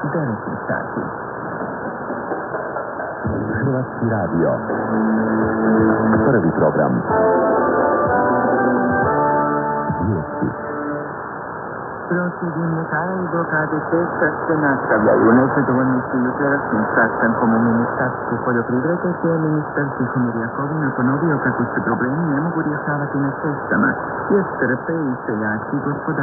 9 sati. Hrvatski radio. Prvi program. Vijesti. Prosvjedi mljekara i blokade cesta se nastavljaju. Nezadovoljni su jučerašnjim sastankom u Ministarstvu poljoprivrede, gdje je ministar Tihomir Jakovina ponovio kako se problemi ne mogu rješavati na cestama, jer trpe i seljaci i gospodarstvo.